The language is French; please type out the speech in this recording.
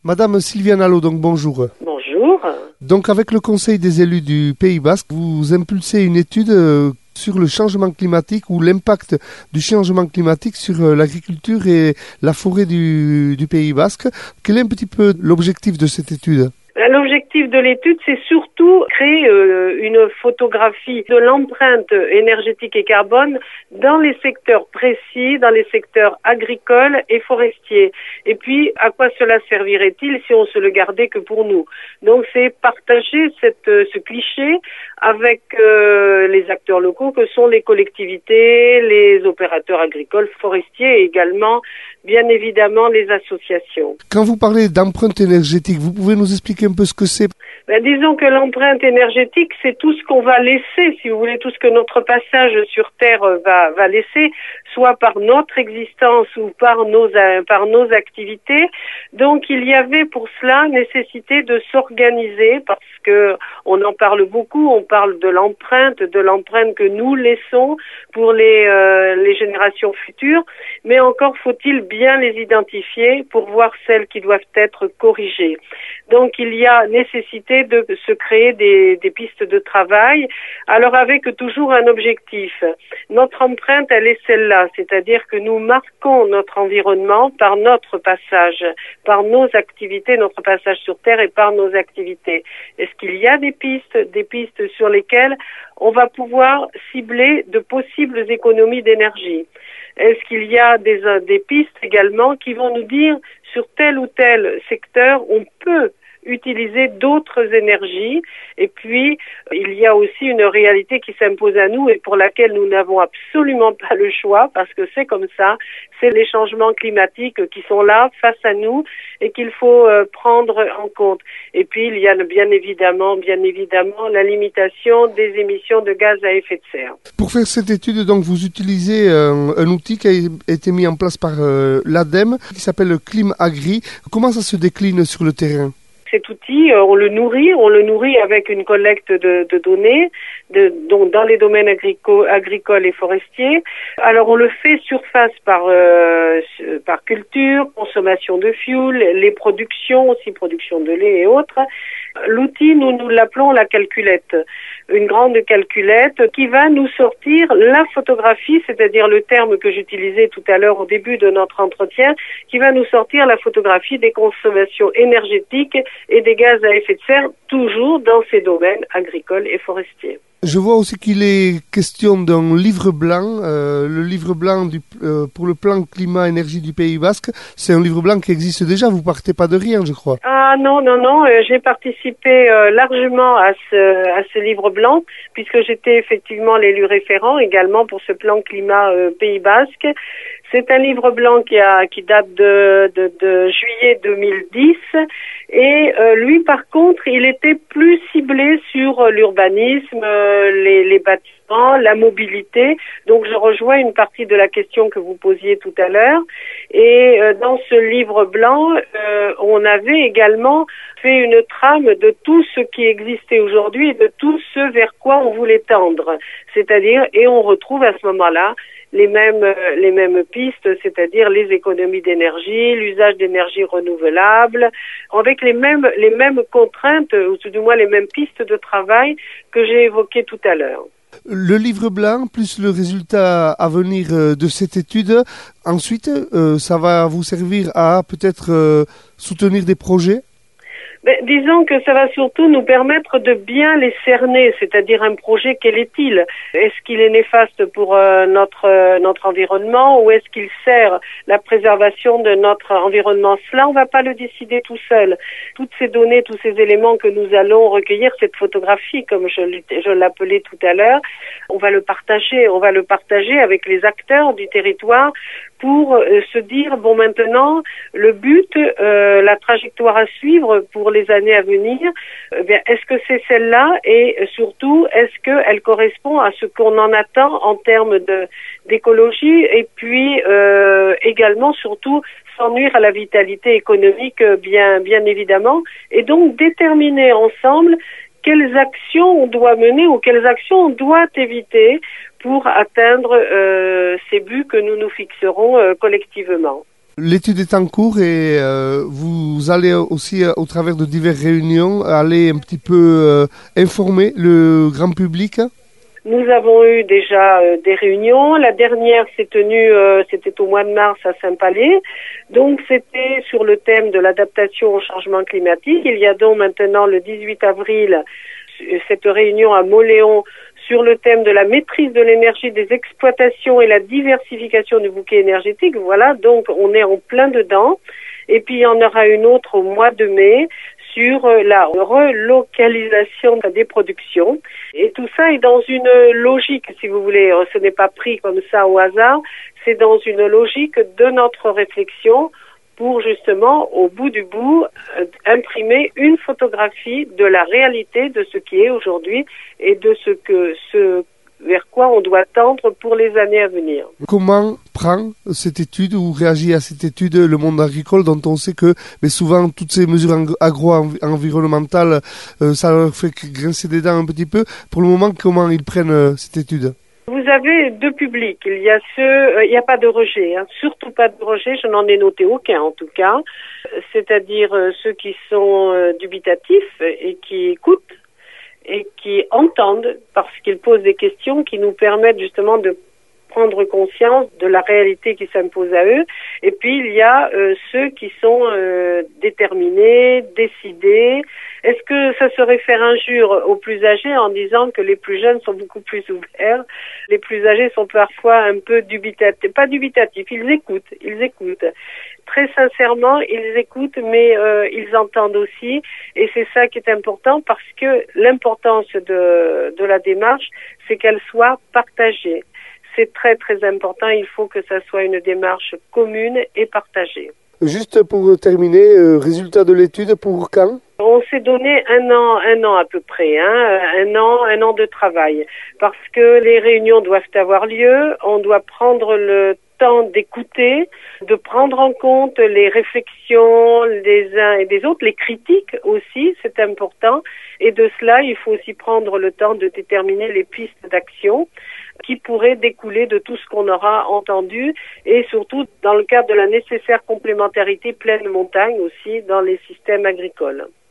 Madame Sylviane Allo, donc bonjour. Bonjour. Donc avec le Conseil des élus du Pays Basque, vous impulsez une étude sur le changement climatique ou l'impact du changement climatique sur l'agriculture et la forêt du Pays Basque. Quel est un petit peu l'objectif de cette étude ? L'objectif de l'étude, c'est surtout créer une photographie de l'empreinte énergétique et carbone dans les secteurs précis, dans les secteurs agricoles et forestiers. Et puis, à quoi cela servirait-il si on se le gardait que pour nous ? Donc, c'est partager ce cliché avec les acteurs locaux que sont les collectivités, les opérateurs agricoles, forestiers et également, bien évidemment, les associations. Quand vous parlez d'empreinte énergétique, vous pouvez nous expliquer un peu ce que c'est ? Disons que l'empreinte énergétique, c'est tout ce qu'on va laisser, si vous voulez, tout ce que notre passage sur Terre va laisser, soit par notre existence ou par nos activités. Donc, il y avait pour cela nécessité de s'organiser parce que on en parle beaucoup, on parle de l'empreinte que nous laissons pour les générations futures, mais encore faut-il bien les identifier pour voir celles qui doivent être corrigées. Donc, il y a nécessité de se créer des pistes de travail, alors avec toujours un objectif. Notre empreinte, elle est celle-là, c'est-à-dire que nous marquons notre environnement par notre passage, par nos activités, notre passage sur Terre et par nos activités. Est-ce qu'il y a des pistes sur lesquelles on va pouvoir cibler de possibles économies d'énergie ? Est-ce qu'il y a des pistes également qui vont nous dire sur tel ou tel secteur on peut utiliser d'autres énergies? Et puis, il y a aussi une réalité qui s'impose à nous et pour laquelle nous n'avons absolument pas le choix parce que c'est comme ça, c'est les changements climatiques qui sont là face à nous et qu'il faut prendre en compte. Et puis, il y a bien évidemment la limitation des émissions de gaz à effet de serre. Pour faire cette étude, donc, vous utilisez un outil qui a été mis en place par l'ADEME qui s'appelle le Climagri. Comment ça se décline sur le terrain ? Cet outil, on le nourrit avec une collecte de données donc dans les domaines agricoles et forestiers. Alors on le fait surface par culture, consommation de fuel, les productions, aussi production de lait et autres. L'outil, nous l'appelons la calculette, une grande calculette qui va nous sortir la photographie, c'est-à-dire le terme que j'utilisais tout à l'heure au début de notre entretien, qui va nous sortir la photographie des consommations énergétiques et des gaz à effet de serre, toujours dans ces domaines agricoles et forestiers. Je vois aussi qu'il est question d'un livre blanc, le livre blanc pour le plan climat-énergie du Pays Basque. C'est un livre blanc qui existe déjà, vous partez pas de rien, je crois. Ah non, j'ai participé largement à ce livre blanc, puisque j'étais effectivement l'élu référent également pour ce plan climat Pays Basque. C'est un livre blanc qui date de juillet 2010 et lui par contre il était plus ciblé sur l'urbanisme, les bâtiments, la mobilité. Donc je rejoins une partie de la question que vous posiez tout à l'heure et dans ce livre blanc on avait également fait une trame de tout ce qui existait aujourd'hui et de tout ce vers quoi on voulait tendre. C'est-à-dire, et on retrouve à ce moment-là les mêmes pistes, c'est-à-dire les économies d'énergie, l'usage d'énergie renouvelable, avec les mêmes contraintes, ou tout du moins les mêmes pistes de travail que j'ai évoquées tout à l'heure. Le livre blanc, plus le résultat à venir de cette étude, ensuite, ça va vous servir à peut-être soutenir des projets ? Disons que ça va surtout nous permettre de bien les cerner, c'est-à-dire un projet, quel est-il ? Est-ce qu'il est néfaste pour notre environnement ou est-ce qu'il sert la préservation de notre environnement ? Cela, on ne va pas le décider tout seul. Toutes ces données, tous ces éléments que nous allons recueillir, cette photographie, comme je l'appelais tout à l'heure, on va le partager avec les acteurs du territoire pour se dire, bon maintenant, le but, la trajectoire à suivre pour les années à venir, est-ce que c'est celle-là et surtout, est-ce qu'elle correspond à ce qu'on en attend en termes d'écologie et puis également, surtout, sans nuire à la vitalité économique, bien évidemment, et donc déterminer ensemble quelles actions on doit mener ou quelles actions on doit éviter pour atteindre ces buts que nous nous fixerons collectivement. L'étude est en cours et vous allez aussi, au travers de diverses réunions, aller un petit peu informer le grand public. Nous avons eu déjà des réunions. La dernière s'est tenue, c'était au mois de mars à Saint-Palais. Donc c'était sur le thème de l'adaptation au changement climatique. Il y a donc maintenant le 18 avril cette réunion à Mauléon sur le thème de la maîtrise de l'énergie des exploitations et la diversification du bouquet énergétique. Voilà, donc on est en plein dedans. Et puis il y en aura une autre au mois de mai sur la relocalisation des productions. Et tout ça est dans une logique, si vous voulez, ce n'est pas pris comme ça au hasard, c'est dans une logique de notre réflexion pour justement, au bout du bout, imprimer une photographie de la réalité de ce qui est aujourd'hui et de ce vers quoi on doit tendre pour les années à venir. Comment prend cette étude ou réagit à cette étude le monde agricole dont on sait que mais souvent toutes ces mesures agro-environnementales, ça leur fait grincer des dents un petit peu. Pour le moment, comment ils prennent cette étude ? Vous avez deux publics. Il y a il n'y a pas de rejet, surtout pas de rejet. Je n'en ai noté aucun en tout cas. C'est-à-dire ceux qui sont dubitatifs et qui écoutent et qui entendent parce qu'ils posent des questions qui nous permettent justement de prendre conscience de la réalité qui s'impose à eux. Et puis il y a ceux qui sont déterminés, décidés. Est-ce que ça serait faire injure aux plus âgés en disant que les plus jeunes sont beaucoup plus ouverts? Les plus âgés sont parfois un peu dubitatifs, pas dubitatifs, ils écoutent. Très sincèrement, ils écoutent, mais ils entendent aussi. Et c'est ça qui est important parce que l'importance de la démarche, c'est qu'elle soit partagée. C'est très très important, il faut que ça soit une démarche commune et partagée. Juste pour terminer, résultat de l'étude pour quand ? On s'est donné un an à peu près, un an de travail, parce que les réunions doivent avoir lieu, on doit prendre le temps d'écouter, de prendre en compte les réflexions des uns et des autres, les critiques aussi, c'est important, et de cela, il faut aussi prendre le temps de déterminer les pistes d'action qui pourraient découler de tout ce qu'on aura entendu et surtout dans le cadre de la nécessaire complémentarité pleine montagne aussi dans les systèmes agricoles.